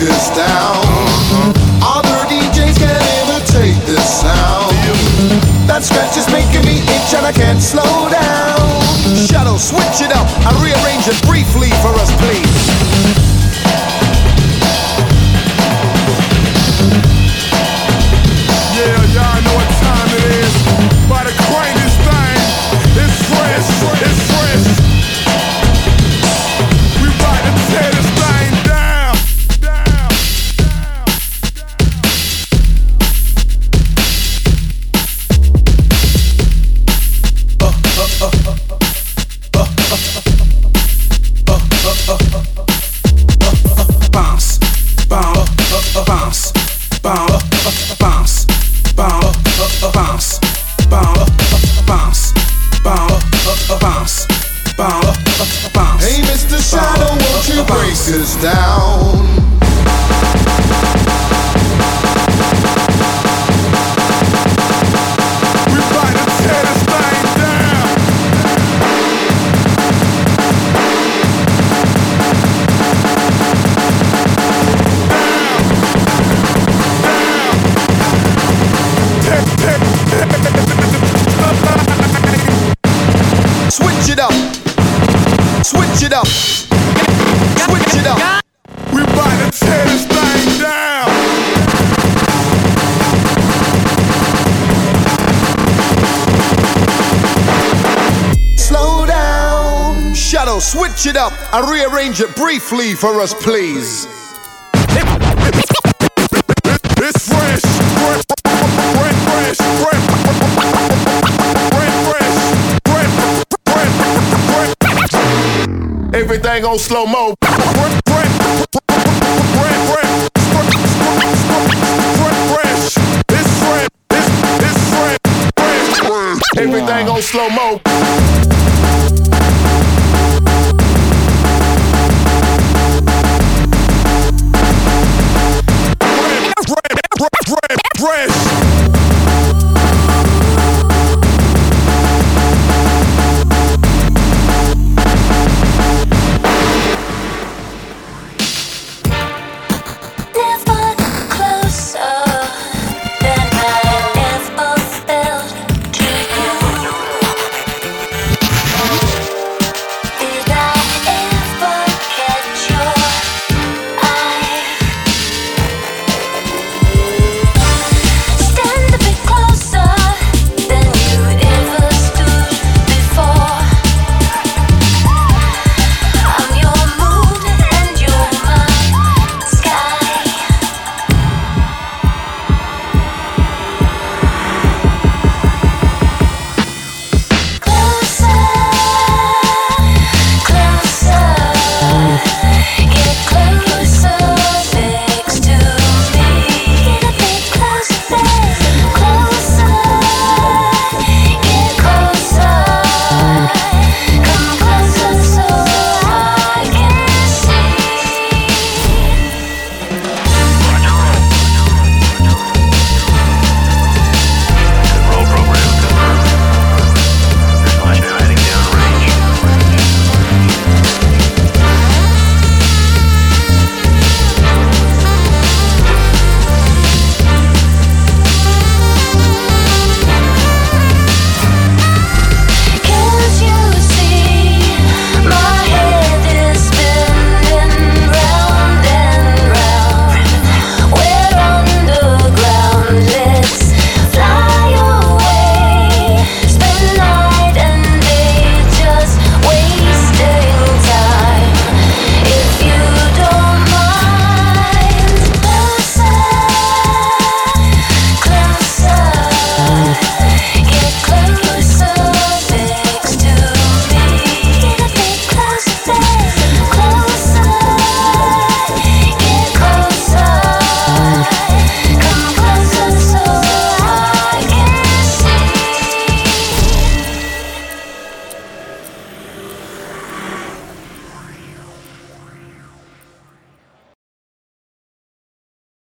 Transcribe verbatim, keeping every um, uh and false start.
this down. Other D Js can't imitate this sound. That scratch is making me itch and I can't slow down. Shadow, switch it up and rearrange it briefly for us, please. Yeah, y'all know what time it is. By the crank this thing, it's fresh, it's fresh. We about to tear this thing down, down, down, Bounce, bounce, bounce, bounce, bounce, bounce, bounce, bounce, bounce, bounce, bounce, bounce. Hey, Mister Shadow, won't you break this down? we about to tear this thing down. Switch it up. Switch it up. Switch it up. We about to tear this thing down. Slow down. Shadow, switch it up and rearrange it briefly for us, please. It's fresh, fresh, fresh, fresh, fresh, fresh, fresh, fresh, fresh. Everything on slow mo. Fresh, fresh, fresh, fresh, fresh, fresh. It's fresh, it's it's fresh, fresh. Everything on slow mo.